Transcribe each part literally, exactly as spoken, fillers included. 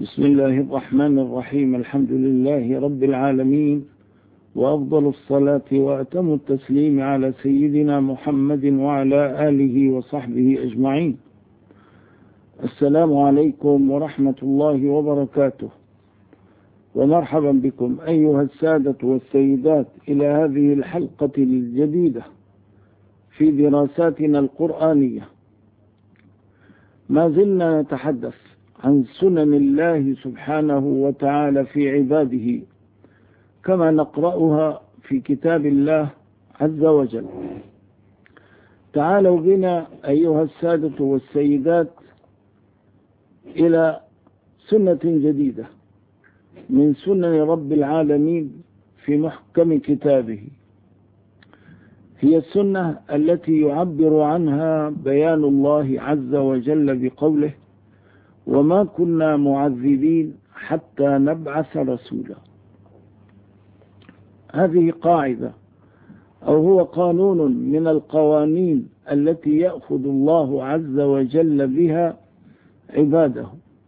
بسم الله الرحمن الرحيم. الحمد لله رب العالمين، وأفضل الصلاة وأتم التسليم على سيدنا محمد وعلى آله وصحبه أجمعين. السلام عليكم ورحمة الله وبركاته، ومرحبا بكم أيها السادة والسيدات إلى هذه الحلقة الجديدة في دراساتنا القرآنية. ما زلنا نتحدث عن سنن الله سبحانه وتعالى في عباده كما نقرأها في كتاب الله عز وجل. تعالوا بنا أيها السادة والسيدات إلى سنة جديدة من سنن رب العالمين في محكم كتابه. هي السنة التي يعبر عنها بيان الله عز وجل بقوله: وما كنا معذبين حتى نبعث رسولا. هذه قاعدة أو هو قانون من القوانين التي يأخذ الله عز وجل بها عباده.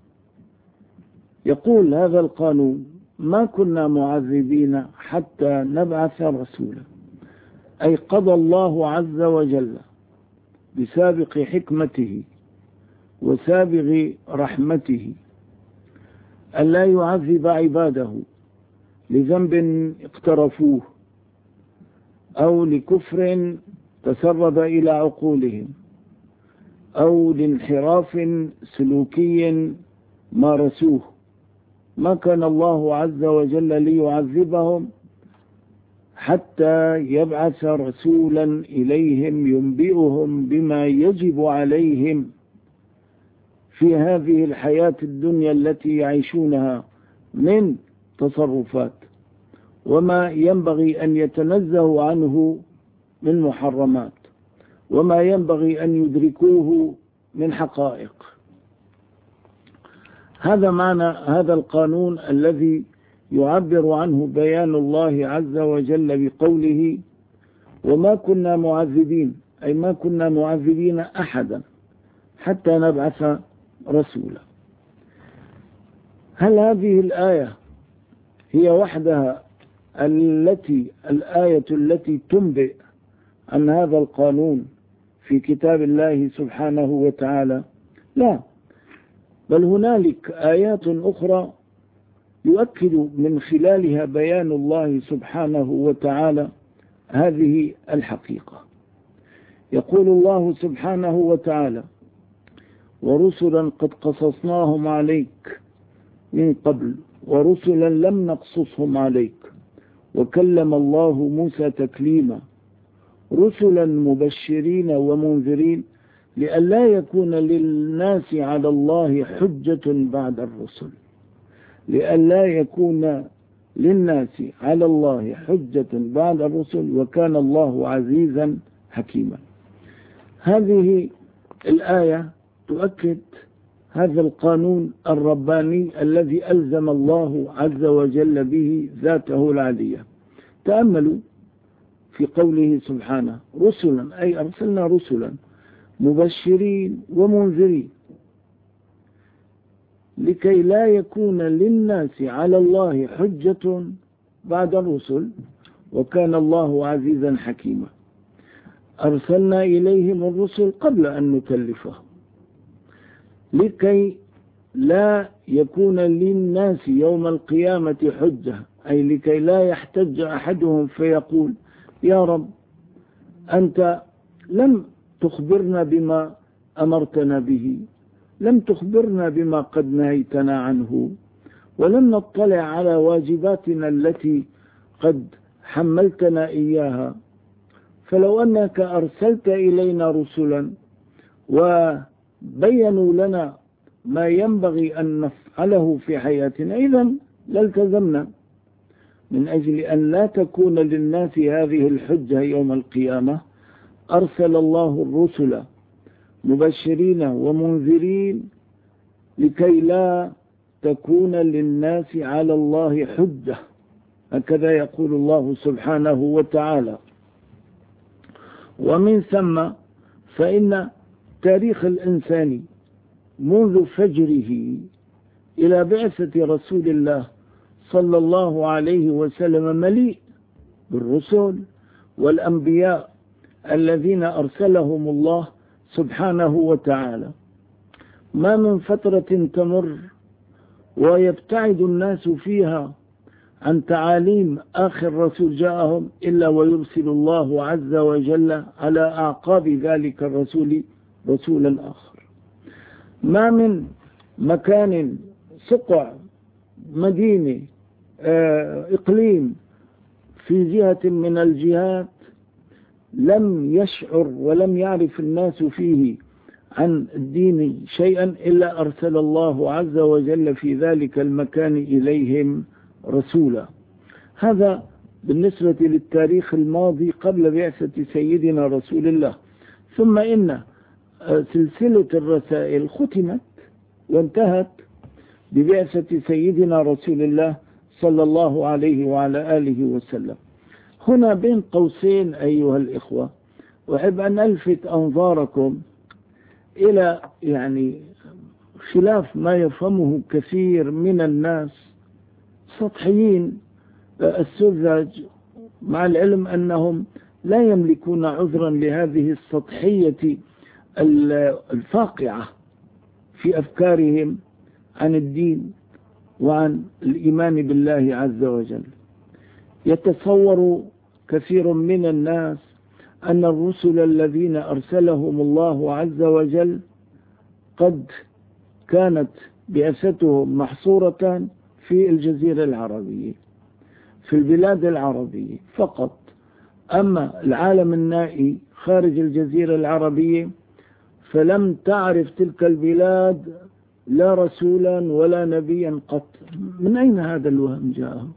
يقول هذا القانون: ما كنا معذبين حتى نبعث رسولا، أي قضى الله عز وجل بسابق حكمته وسابغ رحمته ألا يعذب عباده لذنب اقترفوه أو لكفر تسرب إلى عقولهم أو لانحراف سلوكي مارسوه. ما كان الله عز وجل ليعذبهم حتى يبعث رسولا إليهم ينبئهم بما يجب عليهم في هذه الحياة الدنيا التي يعيشونها من تصرفات، وما ينبغي أن يتنزهوا عنه من محرمات، وما ينبغي أن يدركوه من حقائق. هذا معنى هذا القانون الذي يعبر عنه بيان الله عز وجل بقوله: وما كنا معذبين، أي ما كنا معذبين أحدا حتى نبعث رسولا. هل هذه الآية هي وحدها التي الآية التي تنبئ عن هذا القانون في كتاب الله سبحانه وتعالى؟ لا، بل هنالك آيات أخرى يؤكد من خلالها بيان الله سبحانه وتعالى هذه الحقيقة. يقول الله سبحانه وتعالى: ورسلا قد قصصناهم عليك من قبل ورسلا لم نقصصهم عليك وكلم الله موسى تكليما رسلا مبشرين ومنذرين لئلا يكون للناس على الله حجة بعد الرسل لئلا يكون للناس على الله حجة بعد الرسل وكان الله عزيزا حكيما. هذه الآية تؤكد هذا القانون الرباني الذي ألزم الله عز وجل به ذاته العلية. تأملوا في قوله سبحانه: رسلا، أي أرسلنا رسلا مبشرين ومنذرين لكي لا يكون للناس على الله حجة بعد الرسل وكان الله عزيزا حكيما. أرسلنا إليهم الرسل قبل أن نكلفهم لكي لا يكون للناس يوم القيامة حجة، أي لكي لا يحتج أحدهم فيقول: يا رب أنت لم تخبرنا بما أمرتنا به، لم تخبرنا بما قد نهيتنا عنه، ولم نطلع على واجباتنا التي قد حملتنا إياها، فلو أنك أرسلت إلينا رسلا وبينوا لنا ما ينبغي أن نفعله في حياتنا إذن لالتزمنا. من أجل أن لا تكون للناس هذه الحجة يوم القيامة أرسل الله الرسل مبشرين ومنذرين لكي لا تكون للناس على الله حجة. هكذا يقول الله سبحانه وتعالى. ومن ثم فإن تاريخ الإنسان منذ فجره إلى بعثة رسول الله صلى الله عليه وسلم مليء بالرسل والأنبياء الذين أرسلهم الله سبحانه وتعالى. ما من فترة تمر ويبتعد الناس فيها عن تعاليم آخر رسول جاءهم إلا ويرسل الله عز وجل على أعقاب ذلك الرسول رسولا آخر. ما من مكان، سقع، مدينة، إقليم في جهة من الجهات لم يشعر ولم يعرف الناس فيه عن الدين شيئا إلا أرسل الله عز وجل في ذلك المكان إليهم رسولا. هذا بالنسبة للتاريخ الماضي قبل بعثة سيدنا رسول الله. ثم إن سلسلة الرسائل ختمت وانتهت ببعثة سيدنا رسول الله صلى الله عليه وعلى آله وسلم. هنا بين قوسين أيها الإخوة أحب أن ألفت أنظاركم إلى يعني خلاف ما يفهمه كثير من الناس سطحيين السذج، مع العلم أنهم لا يملكون عذرا لهذه السطحية الفاقعة في أفكارهم عن الدين وعن الإيمان بالله عز وجل. يتصور كثير من الناس أن الرسل الذين أرسلهم الله عز وجل قد كانت بعثتهم محصورة في الجزيرة العربية، في البلاد العربية فقط، أما العالم النائي خارج الجزيرة العربية فلم تعرف تلك البلاد لا رسولا ولا نبيا قط. من أين هذا الوهم جاءهم؟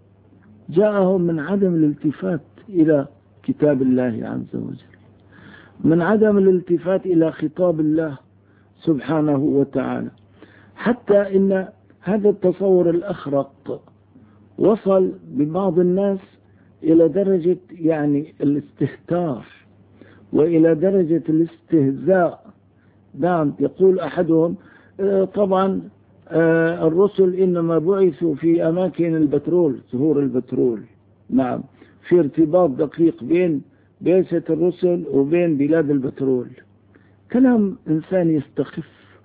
جاءهم من عدم الالتفات إلى كتاب الله عز وجل، من عدم الالتفات إلى خطاب الله سبحانه وتعالى، حتى إن هذا التصور الأخرق وصل ببعض الناس إلى درجة يعني الاستهتار وإلى درجة الاستهزاء. نعم، يقول أحدهم طبعا الرسل إنما بعثوا في أماكن البترول، ظهور البترول. نعم، في ارتباط دقيق بين بعثة الرسل وبين بلاد البترول. كلام إنسان يستخف،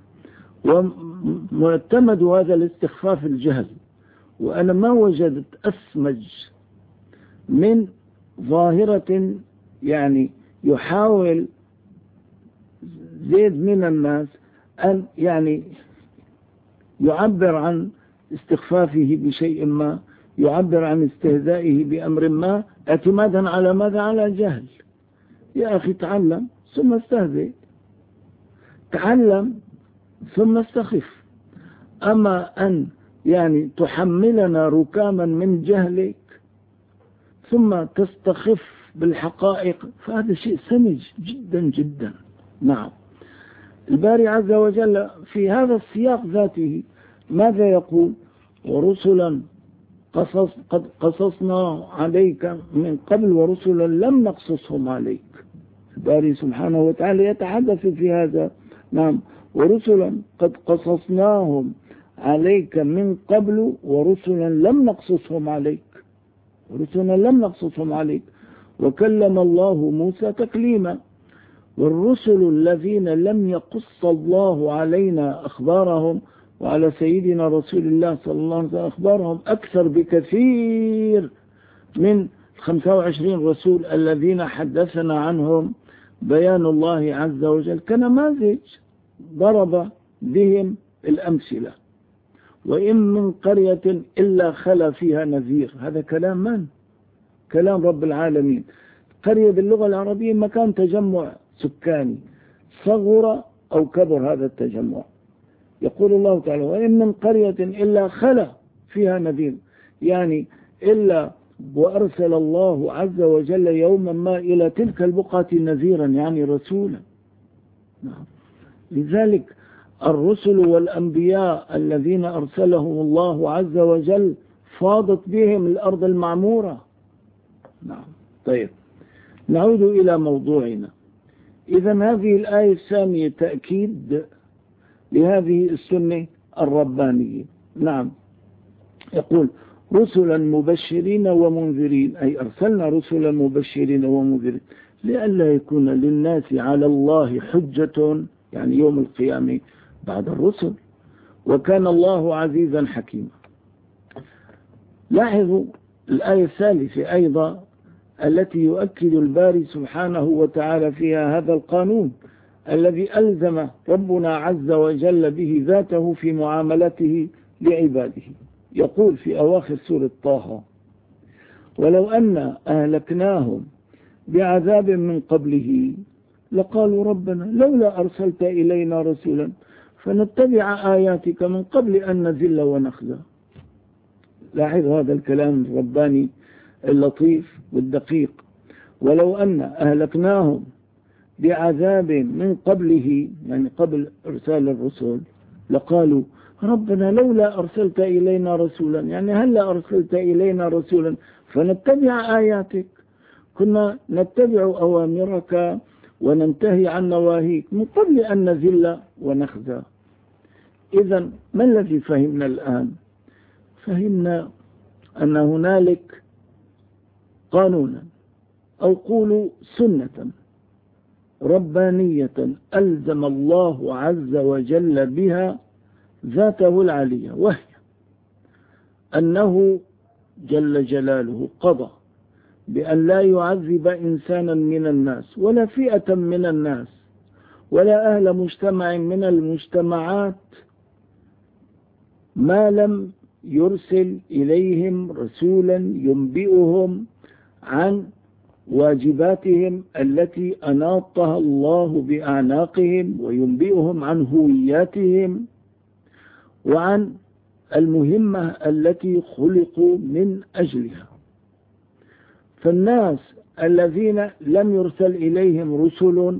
ومعتمد هذا الاستخفاف الجهل. وأنا ما وجدت أسمج من ظاهرة يعني يحاول زيد من الناس أن يعني يعبر عن استخفافه بشيء ما، يعبر عن استهزائه بأمر ما، اعتمادا على ماذا؟ على جهل. يا أخي تعلم ثم استهزئ، تعلم ثم استخف. أما أن يعني تحملنا ركاما من جهلك ثم تستخف بالحقائق فهذا شيء سمج جدا جدا. نعم، الباري عز وجل في هذا السياق ذاته ماذا يقول؟ ورسلا قصص قد قصصنا عليك من قبل ورسلا لم نقصصهم عليك. الباري سبحانه وتعالى يتحدث في هذا. نعم، ورسلا قد قصصناهم عليك من قبل ورسلا لم نقصصهم عليك، ورسلا لم نقصصهم عليك. وكلم الله موسى تكليما. والرسل الذين لم يقص الله علينا أخبارهم وعلى سيدنا رسول الله صلى الله عليه وسلم أخبارهم أكثر بكثير من خمسة وعشرين رسول الذين حدثنا عنهم بيان الله عز وجل كنماذج ضرب بهم الأمثلة. وإن من قرية إلا خلا فيها نذير. هذا كلام من؟ كلام رب العالمين. قرية باللغة العربية مكان تجمع سكاني، صغر أو كبر هذا التجمع. يقول الله تعالى وإن من قرية إلا خلا فيها نذير، يعني إلا وأرسل الله عز وجل يوما ما إلى تلك البقعة نذيرا، يعني رسولا. نعم. لذلك الرسل والأنبياء الذين أرسلهم الله عز وجل فاضت بهم الأرض المعمورة. نعم. طيب، نعود إلى موضوعنا. إذن هذه الآية الثانية تأكيد لهذه السنة الربانيين. نعم، يقول رسلا مبشرين ومنذرين، أي أرسلنا رسلا مبشرين ومنذرين لئلا يكون للناس على الله حجة، يعني يوم القيامة بعد الرسل، وكان الله عزيزا حكيما. لاحظوا الآية الثالثة أيضا التي يؤكد الباري سبحانه وتعالى فيها هذا القانون الذي ألزم ربنا عز وجل به ذاته في معاملته لعباده. يقول في أواخر سورة طه: ولو أن أهلكناهم بعذاب من قبله لقالوا ربنا لولا أرسلت إلينا رسولا فنتبع آياتك من قبل أن نذل ونخزى. لاحظ هذا الكلام الرباني اللطيف والدقيق. ولو أن أهلكناهم بعذاب من قبله، يعني قبل إرسال الرسل، لقالوا ربنا لولا أرسلت إلينا رسولا، يعني هلا أرسلت إلينا رسولا فنتبع آياتك، كنا نتبع أوامرك وننتهي عن نواهيك من قبل أن نذل ونخزى. إذن ما الذي فهمنا الآن؟ فهمنا أن هنالك قانونا أو قولوا سنة ربانية ألزم الله عز وجل بها ذاته العلية، وهي أنه جل جلاله قضى بأن لا يعذب إنسانا من الناس ولا فئة من الناس ولا أهل مجتمع من المجتمعات ما لم يرسل إليهم رسولا ينبئهم عن واجباتهم التي أناطها الله بأعناقهم، وينبئهم عن هوياتهم وعن المهمة التي خلقوا من أجلها. فالناس الذين لم يرسل إليهم رسل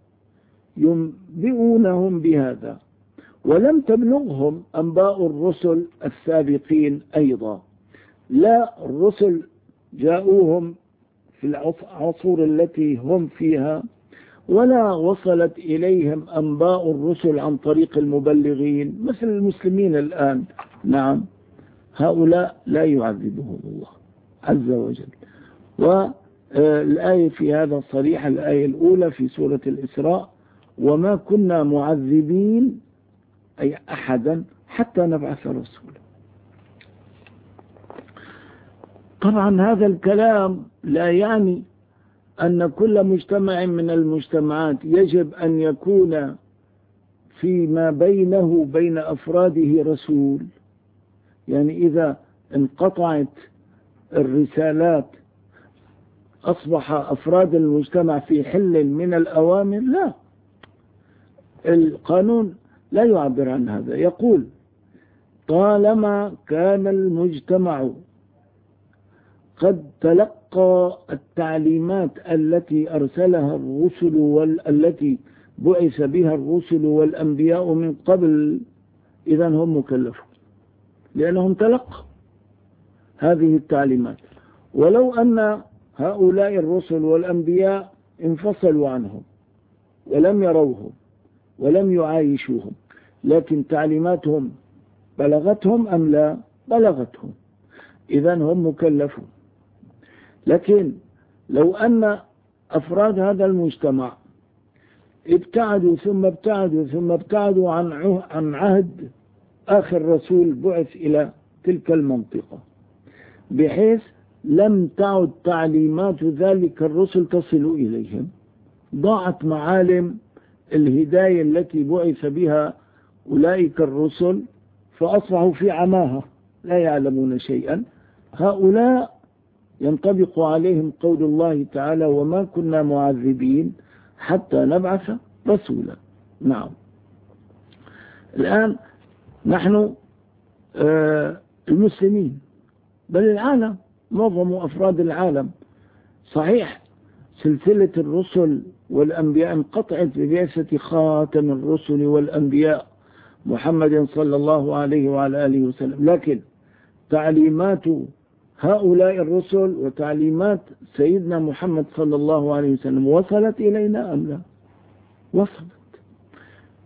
ينبئونهم بهذا، ولم تبلغهم أنباء الرسل السابقين أيضا، لا الرسل جاءوهم في العصور التي هم فيها، ولا وصلت إليهم أنباء الرسل عن طريق المبلغين مثل المسلمين الآن. نعم، هؤلاء لا يعذبهم الله عز وجل. والآية في هذا صريحة، الآية الأولى في سورة الإسراء: وما كنا معذبين أي أحدا حتى نبعث رسولا. طبعا هذا الكلام لا يعني أن كل مجتمع من المجتمعات يجب أن يكون فيما بينه بين أفراده رسول، يعني إذا انقطعت الرسالات أصبح أفراد المجتمع في حل من الأوامر. لا، القانون لا يعبر عن هذا. يقول: طالما كان المجتمع قد تلقى التعليمات التي أرسلها الرسل والتي بعث بها الرسل والأنبياء من قبل، إذن هم مكلفون لأنهم تلقوا هذه التعليمات. ولو أن هؤلاء الرسل والأنبياء انفصلوا عنهم ولم يروهم ولم يعايشوهم، لكن تعليماتهم بلغتهم أم لا؟ بلغتهم، إذن هم مكلفون. لكن لو أن أفراد هذا المجتمع ابتعدوا ثم ابتعدوا ثم ابتعدوا عن عن عهد آخر رسول بعث إلى تلك المنطقة، بحيث لم تعد تعليمات ذلك الرسل تصل إليهم، ضاعت معالم الهداية التي بعث بها أولئك الرسل، فأصبحوا في عماها لا يعلمون شيئا. هؤلاء ينطبق عليهم قول الله تعالى: وما كنا معذبين حتى نبعث رسولا. نعم، الآن نحن آه المسلمين بل العالم، معظم أفراد العالم، صحيح سلسلة الرسل والأنبياء انقطعت ببعثة خاتم الرسل والأنبياء محمد صلى الله عليه وعلى آله وسلم، لكن تعليمات هؤلاء الرسل وتعليمات سيدنا محمد صلى الله عليه وسلم وصلت إلينا أم لا؟ وصلت.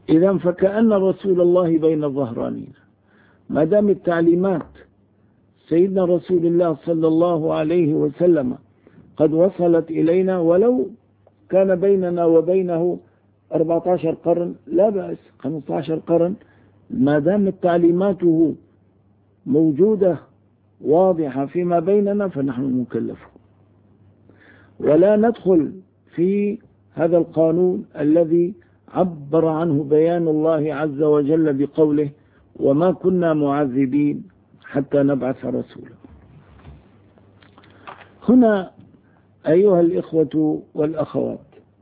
إذا فكأن رسول الله بين الظهرانين، ما دام التعليمات سيدنا رسول الله صلى الله عليه وسلم قد وصلت إلينا، ولو كان بيننا وبينه أربعة عشر قرن لا بأس، خمسة عشر قرن، ما دام تعليماته موجودة واضحة فيما بيننا فنحن مكلفون، ولا ندخل في هذا القانون الذي عبر عنه بيان الله عز وجل بقوله وما كنا معذبين حتى نبعث رسولا. هنا أيها الإخوة والأخوات،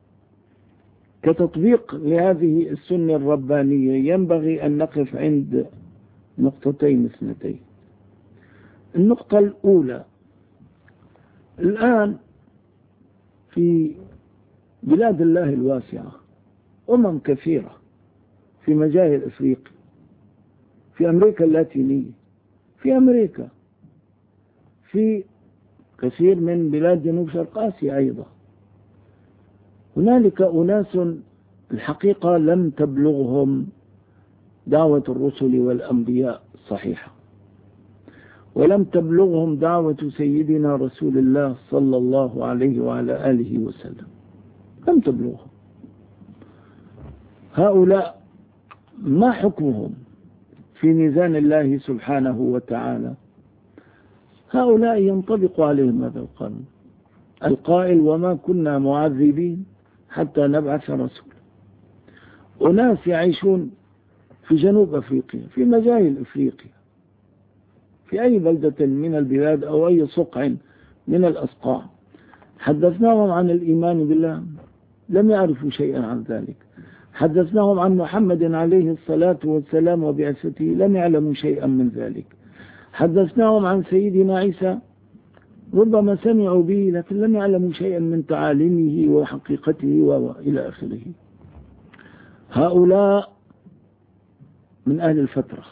كتطبيق لهذه السنة الربانية ينبغي أن نقف عند نقطتين اثنتين. النقطة الأولى، الآن في بلاد الله الواسعة أمم كثيرة في مجاهل أفريقيا، في أمريكا اللاتينية، في أمريكا، في كثير من بلاد جنوب شرق آسيا أيضا، هنالك أناس الحقيقة لم تبلغهم دعوة الرسل والأنبياء الصحيحة، ولم تبلغهم دعوة سيدنا رسول الله صلى الله عليه وعلى آله وسلم، لم تبلغهم. هؤلاء ما حكمهم في ميزان الله سبحانه وتعالى؟ هؤلاء ينطبق عليهم هذا القانون القائل وما كنا معذبين حتى نبعث رسولا. أناس يعيشون في جنوب أفريقيا، في مجاهل أفريقيا، في أي بلدة من البلاد أو أي صقع من الأصقاع، حدثناهم عن الإيمان بالله لم يعرفوا شيئا عن ذلك، حدثناهم عن محمد عليه الصلاة والسلام وبعثته لم يعلموا شيئا من ذلك، حدثناهم عن سيدنا عيسى ربما سمعوا به لكن لم يعلموا شيئا من تعاليمه وحقيقته وإلى آخره. هؤلاء من أهل الفترة،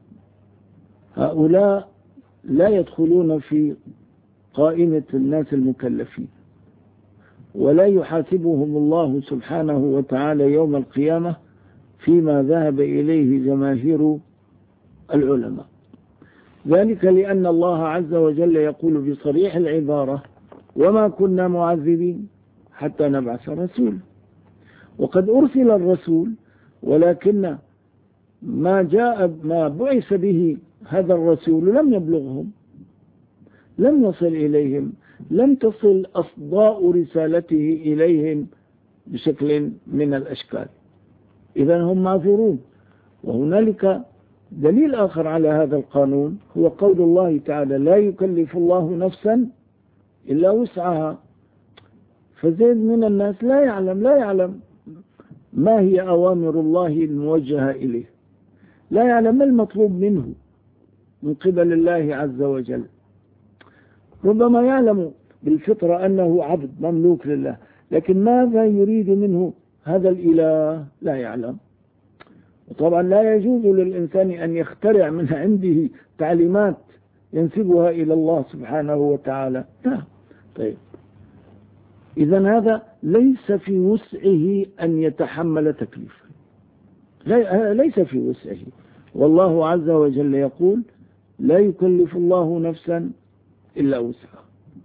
هؤلاء لا يدخلون في قائمة الناس المكلفين، ولا يحاسبهم الله سبحانه وتعالى يوم القيامة فيما ذهب إليه جماهير العلماء. ذلك لأن الله عز وجل يقول بصريح العبارة وما كنا معذبين حتى نبعث رسول، وقد أرسل الرسول ولكن ما جاء ما بعث به هذا الرسول لم يبلغهم، لم يصل إليهم، لم تصل أصداء رسالته إليهم بشكل من الأشكال، إذن هم معذورون. وهنالك دليل آخر على هذا القانون هو قول الله تعالى لا يكلف الله نفسا إلا وسعها. فزيد من الناس لا يعلم لا يعلم ما هي أوامر الله الموجهة إليه، لا يعلم ما المطلوب منه من قبل الله عز وجل. ربما يعلم بالفطرة أنه عبد مملوك لله، لكن ماذا يريد منه هذا الإله لا يعلم. وطبعا لا يجوز للإنسان أن يخترع من عنده تعليمات ينسبها إلى الله سبحانه وتعالى، لا. طيب إذن هذا ليس في وسعه أن يتحمل تكليفا، ليس في وسعه، والله عز وجل يقول لا يكلف الله نفسا إلا وسعها.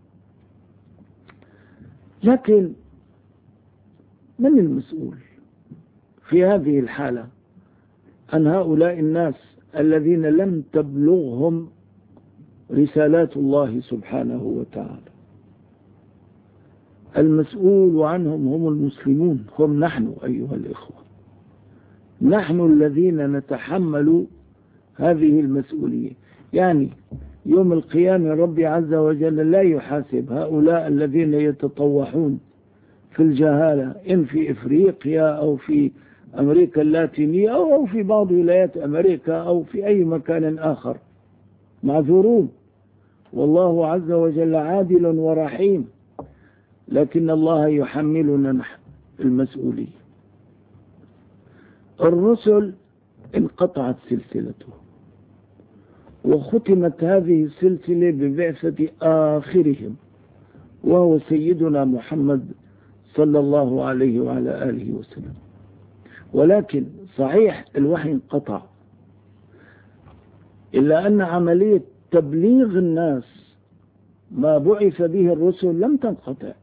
لكن من المسؤول في هذه الحالة عن هؤلاء الناس الذين لم تبلغهم رسالات الله سبحانه وتعالى؟ المسؤول عنهم هم المسلمون، هم نحن أيها الإخوة، نحن الذين نتحمل هذه المسؤولية. يعني يوم القيامة ربي عز وجل لا يحاسب هؤلاء الذين يتطوحون في الجهالة إن في إفريقيا أو في أمريكا اللاتينية أو في بعض ولايات أمريكا أو في أي مكان آخر، معذورون، والله عز وجل عادل ورحيم، لكن الله يحملنا نحن المسؤولية. الرسل انقطعت سلسلته وختمت هذه السلسلة ببعثة آخرهم وهو سيدنا محمد صلى الله عليه وعلى آله وسلم. ولكن صحيح الوحي انقطع، إلا أن عملية تبليغ الناس ما بعث به الرسل لم تنقطع.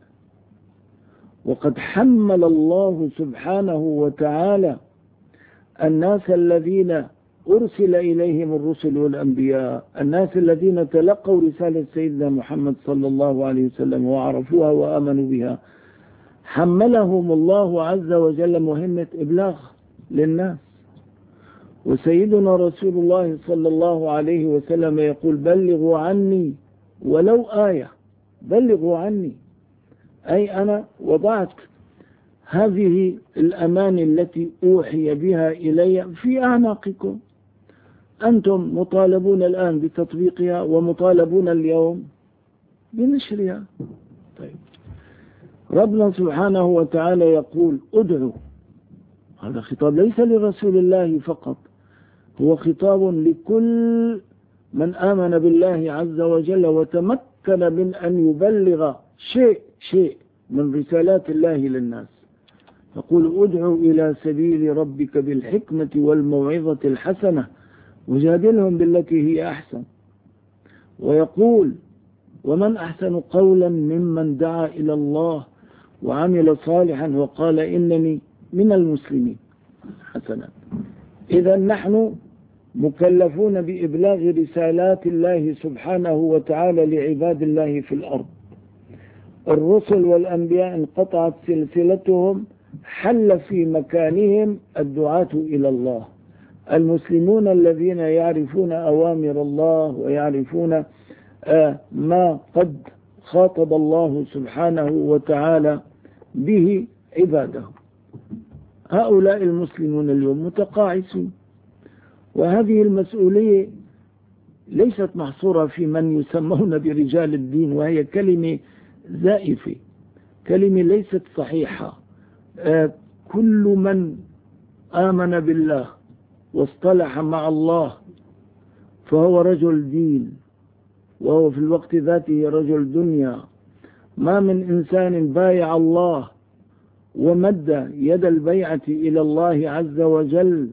وقد حمل الله سبحانه وتعالى الناس الذين أرسل إليهم الرسل والأنبياء، الناس الذين تلقوا رسالة سيدنا محمد صلى الله عليه وسلم وعرفوها وآمنوا بها، حملهم الله عز وجل مهمة إبلاغ للناس. وسيدنا رسول الله صلى الله عليه وسلم يقول: بلغوا عني ولو آية، بلغوا عني، أي أنا وضعت هذه الأماني التي أوحي بها إلي في أعناقكم، أنتم مطالبون الآن بتطبيقها ومطالبون اليوم بنشرها. طيب، ربنا سبحانه وتعالى يقول: ادعوا. هذا خطاب ليس لرسول الله فقط، هو خطاب لكل من آمن بالله عز وجل وتمكن من أن يبلغ شيء شيء من رسالات الله للناس. يقول: ادعوا إلى سبيل ربك بالحكمة والموعظة الحسنة وجادلهم بالتي هي أحسن. ويقول: ومن أحسن قولا ممن دعا إلى الله وعمل صالحا وقال إنني من المسلمين. حسنا. إذا نحن مكلفون بإبلاغ رسالات الله سبحانه وتعالى لعباد الله في الأرض. الرسل والأنبياء انقطعت سلسلتهم، حل في مكانهم الدعاة إلى الله، المسلمون الذين يعرفون أوامر الله ويعرفون ما قد خاطب الله سبحانه وتعالى به عباده. هؤلاء المسلمون اليوم متقاعسون، وهذه المسؤولية ليست محصورة في من يسمون برجال الدين، وهي كلمة زائفة، كلمة ليست صحيحة. كل من آمن بالله واصطلح مع الله فهو رجل دين، وهو في الوقت ذاته رجل دنيا. ما من إنسان بايع الله ومد يد البيعة إلى الله عز وجل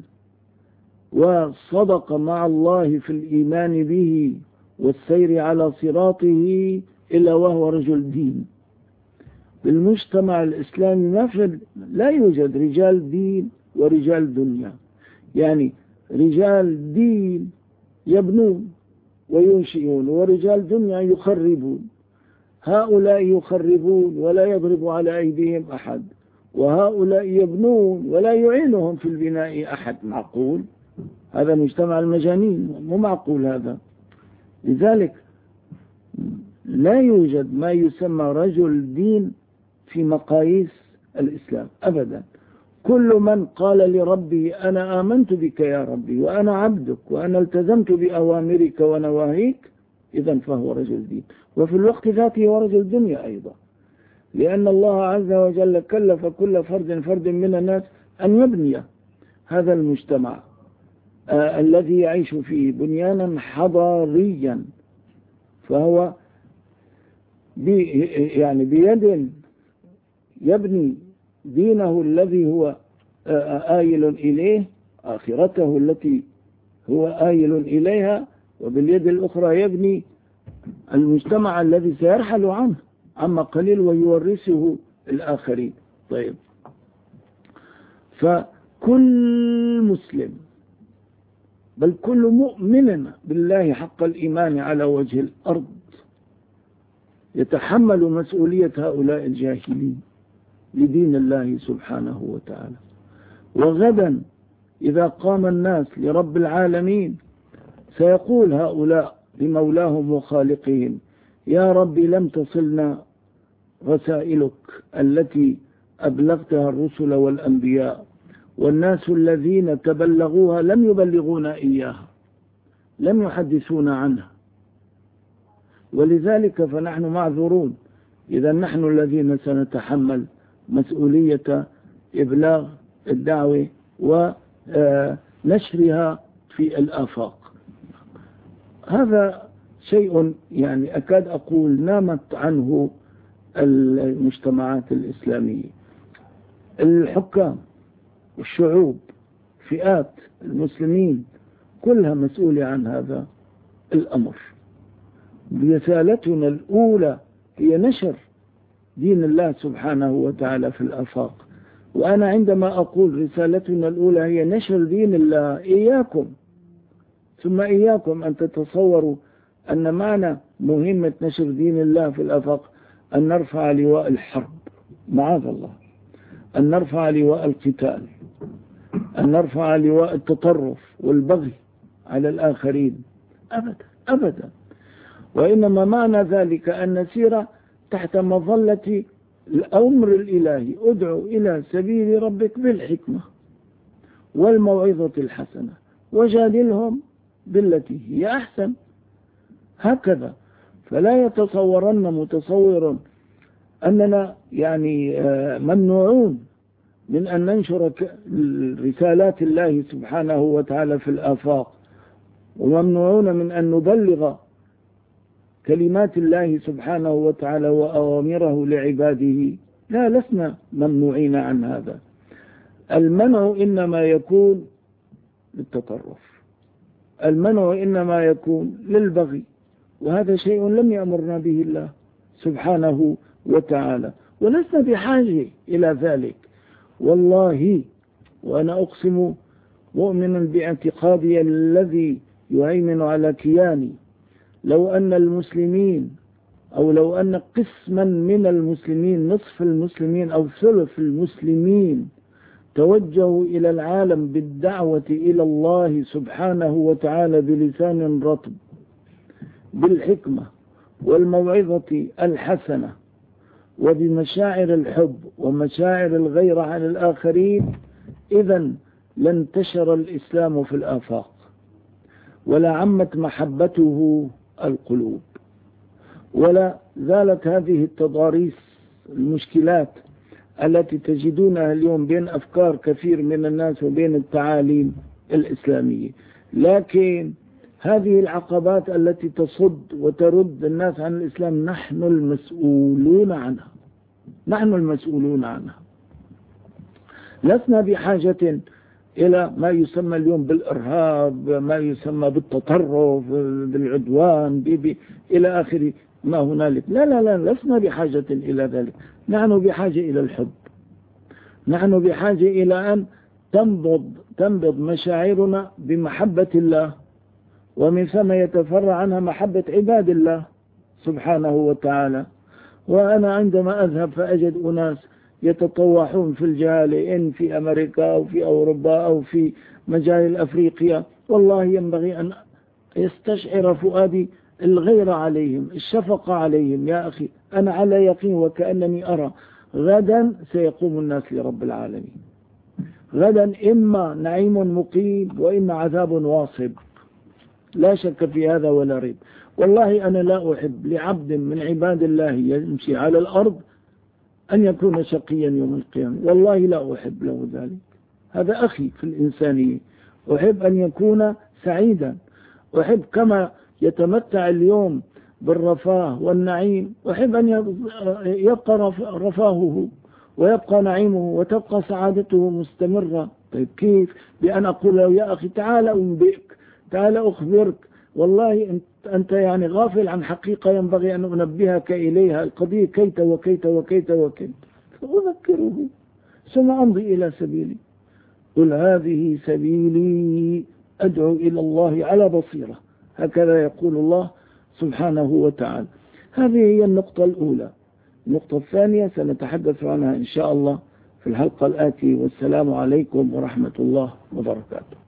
وصدق مع الله في الإيمان به والسير على صراطه إلا وهو رجل دين. بالمجتمع الإسلامي ما في لا يوجد رجال دين ورجال دنيا، يعني رجال دين يبنون وينشئون ورجال دنيا يخربون. هؤلاء يخربون ولا يضرب على أيديهم أحد، وهؤلاء يبنون ولا يعينهم في البناء أحد. معقول؟ هذا مجتمع المجانين، مو معقول هذا. لذلك لا يوجد ما يسمى رجل دين في مقاييس الإسلام أبدا. كل من قال لربي أنا آمنت بك يا ربي وأنا عبدك وأنا التزمت بأوامرك ونواهيك، إذن فهو رجل دين. وفي الوقت ذاته هو رجل دنيا أيضا، لأن الله عز وجل كلف كل فرد فرد من الناس أن يبني هذا المجتمع آه الذي يعيش فيه بنيانا حضاريا. فهو بي يعني بيد يبني دينه الذي هو آيل إليه، آخرته التي هو آيل إليها، وباليد الأخرى يبني المجتمع الذي سيرحل عنه عما قليل ويورثه الآخرين. طيب، فكل مسلم بل كل مؤمن بالله حق الإيمان على وجه الأرض يتحمل مسؤولية هؤلاء الجاهلين لدين الله سبحانه وتعالى. وغدا إذا قام الناس لرب العالمين سيقول هؤلاء لمولاهم وخالقهم: يا ربي لم تصلنا رسائلك التي أبلغتها الرسل والأنبياء، والناس الذين تبلغوها لم يبلغونا إياها، لم يحدثونا عنها، ولذلك فنحن معذورون. إذا نحن الذين سنتحمل مسؤولية إبلاغ الدعوة ونشرها في الآفاق. هذا شيء يعني أكاد أقول نامت عنه المجتمعات الإسلامية. الحكام والشعوب، فئات المسلمين كلها مسؤولة عن هذا الأمر. رسالتنا الأولى هي نشر دين الله سبحانه وتعالى في الآفاق. وأنا عندما أقول رسالتنا الأولى هي نشر دين الله، إياكم ثم إياكم أن تتصوروا أن معنى مهمة نشر دين الله في الآفاق أن نرفع لواء الحرب، معاذ الله، أن نرفع لواء القتال، أن نرفع لواء التطرف والبغي على الآخرين، أبدا أبدا. وإنما معنى ذلك أن نسير تحت مظلة الأمر الإلهي: ادعو إلى سبيل ربك بالحكمة والموعظة الحسنة وجادلهم بالتي هي أحسن. هكذا. فلا يتصورن متصور أننا يعني ممنوعون من أن ننشر رسالات الله سبحانه وتعالى في الآفاق، وممنوعون من أن نبلغ كلمات الله سبحانه وتعالى وأوامره لعباده. لا، لسنا ممنوعين عن هذا. المنع إنما يكون للتطرف، المنع إنما يكون للبغي، وهذا شيء لم يأمرنا به الله سبحانه وتعالى، ولسنا بحاجة إلى ذلك. والله وأنا أقسم مؤمنا باعتقادي الذي يهيمن على كياني، لو أن المسلمين أو لو أن قسما من المسلمين، نصف المسلمين أو ثلث المسلمين، توجهوا إلى العالم بالدعوة إلى الله سبحانه وتعالى بلسان رطب بالحكمة والموعظة الحسنة وبمشاعر الحب ومشاعر الغيرة عن الآخرين، إذن لانتشر الإسلام في الآفاق ولا عمت محبته القلوب، ولا زالت هذه التضاريس المشكلات التي تجدونها اليوم بين أفكار كثير من الناس وبين التعاليم الإسلامية. لكن هذه العقبات التي تصد وترد الناس عن الإسلام نحن المسؤولون عنها، نحن المسؤولون عنها. لسنا بحاجة إلى ما يسمى اليوم بالإرهاب، ما يسمى بالتطرف، بالعدوان، بي إلى آخر ما هنالك. لا لا لا، لسنا بحاجة إلى ذلك. نحن بحاجة إلى الحب، نحن بحاجة إلى أن تنبض تنبض مشاعرنا بمحبة الله، ومن ثم يتفرع عنها محبة عباد الله سبحانه وتعالى. وأنا عندما أذهب فأجد أناس يتطوحون في الجهالة، إن في أمريكا أو في أوروبا أو في مجال أفريقيا، والله ينبغي أن يستشعر فؤادي الغير عليهم، الشفقة عليهم. يا أخي، أنا على يقين وكأنني أرى غدا سيقوم الناس لرب العالمين، غدا إما نعيم مقيم وإما عذاب واصب، لا شك في هذا ولا ريب. والله أنا لا أحب لعبد من عباد الله يمشي على الأرض أن يكون شقيا يوم القيامة، والله لا أحب له ذلك. هذا أخي في الإنسانية، أحب أن يكون سعيدا، أحب كما يتمتع اليوم بالرفاه والنعيم، أحب أن يبقى رفاهه ويبقى نعيمه وتبقى سعادته مستمرة. طيب كيف؟ بأن أقول له يا أخي تعال أنبئك، تعال أخبرك، والله أنت يعني غافل عن حقيقة ينبغي أن أنبهك إليها، القضية كيت وكيت وكيت وكيت، فأذكره ثم أمضي إلى سبيلي. قل هذه سبيلي أدعو إلى الله على بصيرة، هكذا يقول الله سبحانه وتعالى. هذه هي النقطة الأولى. النقطة الثانية سنتحدث عنها إن شاء الله في الحلقة الآتية، والسلام عليكم ورحمة الله وبركاته.